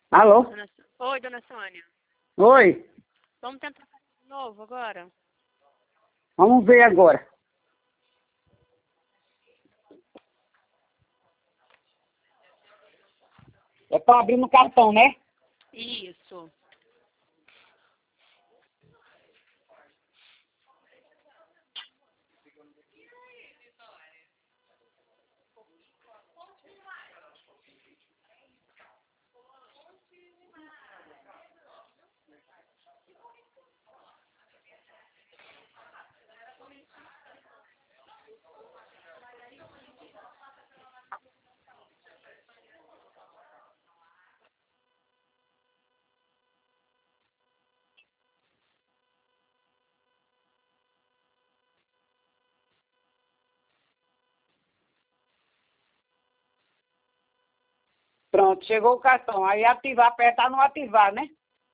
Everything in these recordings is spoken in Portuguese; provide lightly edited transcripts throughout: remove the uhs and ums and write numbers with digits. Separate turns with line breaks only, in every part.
Alô?
Oi, dona Sônia.
Oi?
Vamos tentar fazer de novo agora?
Vamos ver agora. É para abrir no cartão, né?
Isso.
Pronto, chegou o cartão. Aí ativar, apertar no ativar, né?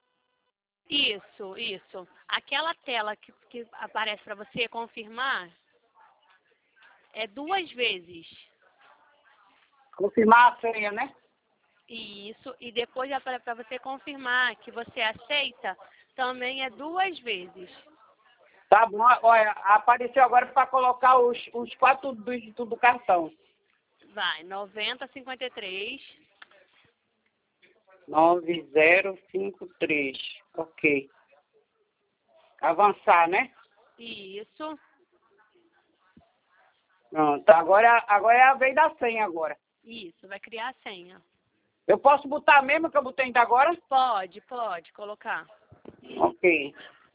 Isso. Aquela tela que aparece para você confirmar é 2 vezes.
Confirmar a senha, né?
Isso. E depois para você confirmar que você aceita, também é 2 vezes.
Tá bom, olha, apareceu agora para colocar os 4 dígitos do cartão.
Vai, 9053.
9053. Ok. Avançar, né?
Isso.
Pronto, agora é a vez da senha agora.
Isso, vai criar a senha.
Eu posso botar mesmo que eu botei ainda agora?
Pode colocar.
Ok.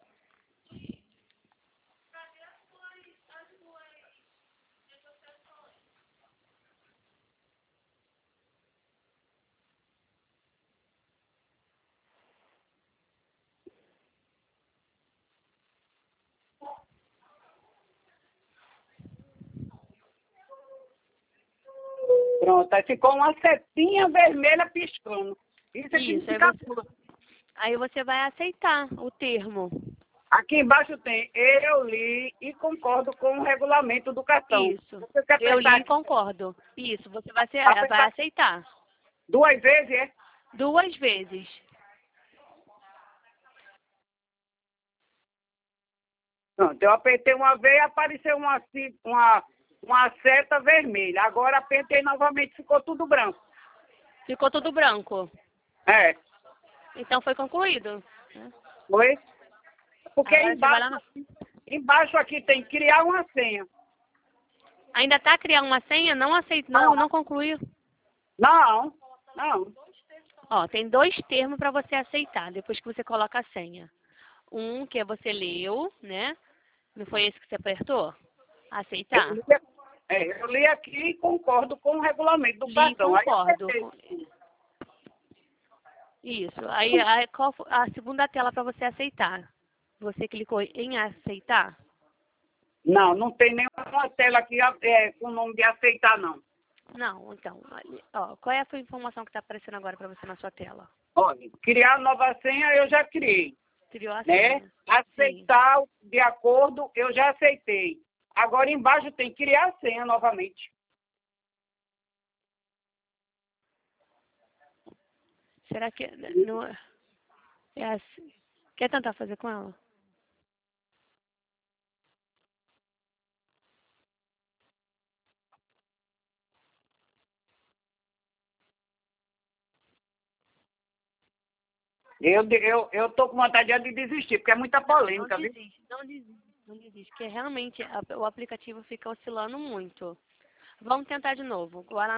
Pronto, aí ficou uma setinha vermelha piscando. Isso é
Isso,
significativo.
aí você vai aceitar o termo.
Aqui embaixo tem, eu li e concordo com o regulamento do cartão.
Isso.
Você quer
Eu li
apertar
e concordo. Isso, você vai
apertar
aceitar.
2 vezes, é?
2 vezes.
Pronto, eu apertei uma vez e apareceu uma seta vermelha. Agora apertei novamente, ficou tudo branco.
Ficou tudo branco.
É,
Então foi concluído.
foi? Porque
Agora você vai lá.
embaixo aqui tem criar uma senha.
Ainda tá criando uma senha? Não aceita, não concluiu.
Não.
Ó, tem 2 termos para você aceitar depois que você coloca a senha. Um que é você leu, né? Não foi esse que você apertou? Aceitar.
Eu li aqui e concordo com o regulamento do
Li e
cartão. Aí eu
concordo.
apertei.
Isso. Aí qual a segunda tela para você aceitar? Você clicou em aceitar?
Não tem nenhuma tela aqui com o nome de aceitar, não.
Não, então, ó, qual é a sua informação que está aparecendo agora para você na sua tela?
Olha, criar nova senha eu já criei,
Criou a
né?
senha. Sim.
Aceitar de acordo, eu já aceitei. Agora embaixo tem criar a senha novamente.
Será que não é assim? Quer tentar fazer com ela?
Eu tô com vontade de desistir, porque é muita polêmica,
Não
viu?
desiste, não desiste, não desiste, porque realmente o aplicativo fica oscilando muito. Vamos tentar de novo. Agora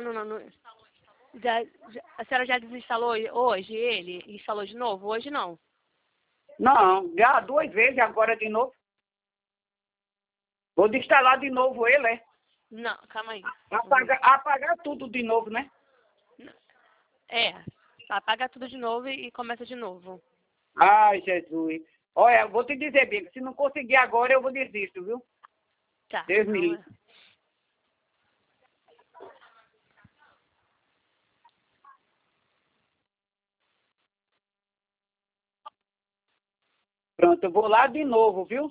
a senhora já desinstalou hoje ele? Instalou de novo? Hoje não.
Não, já 2 vezes agora de novo. Vou instalar de novo ele, é?
Não, calma aí.
Apagar tudo de novo, né?
É, apaga tudo de novo e começa de novo.
Ai, Jesus. Olha, eu vou te dizer, Bica, se não conseguir agora, eu vou desistir, viu?
Tá.
Deus me livre. Pronto, eu vou lá de novo, viu?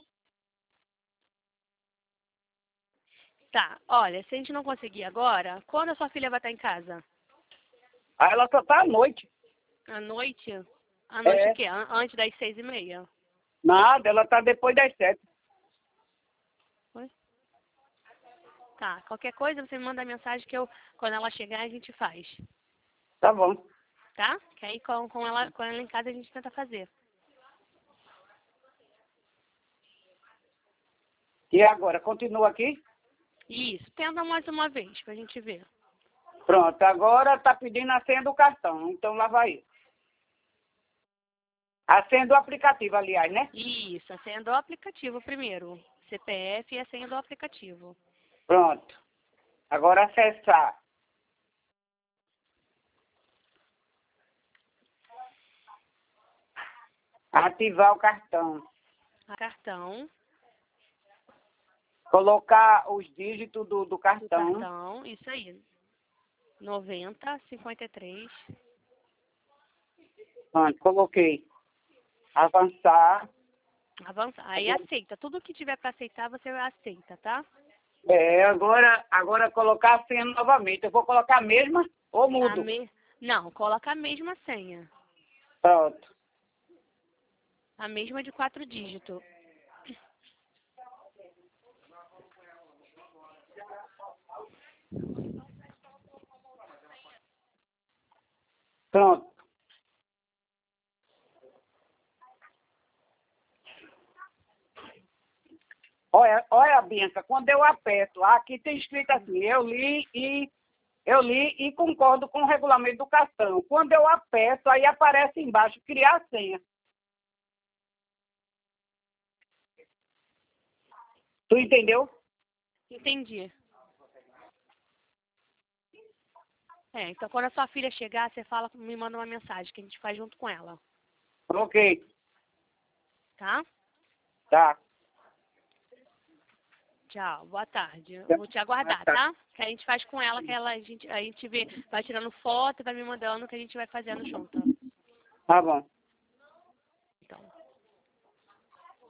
Tá, olha, se a gente não conseguir agora, quando a sua filha vai estar em casa?
Aí ela só tá à noite.
À noite? À noite
É.
o quê? Antes das 6h30?
Nada, ela tá depois das 7.
Oi? Tá, qualquer coisa você me manda mensagem que eu, quando ela chegar, a gente faz.
Tá bom.
Tá? Que aí com ela em casa a gente tenta fazer.
E agora, continua aqui?
Isso, tenta mais uma vez pra gente ver.
Pronto, agora tá pedindo a senha do cartão. Então lá vai. A senha do aplicativo, aliás, né?
Isso, a senha do aplicativo primeiro. CPF e a senha do aplicativo.
Pronto. Agora acessar. Ativar o cartão.
Cartão,
Colocar os dígitos do
do
cartão.
cartão, isso aí. 90, 53.
Pronto, coloquei. Avançar.
Avança. Aí aceita. Tudo que tiver para aceitar, você aceita, tá?
Agora colocar a senha novamente. Eu vou colocar a mesma ou mudo?
Não, coloca a mesma senha.
Pronto.
A mesma de 4 dígitos.
Pronto. Olha, Bianca, quando eu aperto, aqui tem escrito assim, eu li e concordo com o regulamento do cartão. Quando eu aperto, aí aparece embaixo, criar a senha. Tu entendeu?
Entendi. Então quando a sua filha chegar, você fala, me manda uma mensagem que a gente faz junto com ela.
Ok.
Tá?
Tá.
Tchau, boa tarde. Eu vou te aguardar, tá? Que a gente faz com ela, a gente vê, vai tirando foto e vai me mandando que a gente vai fazendo junto.
Tá bom.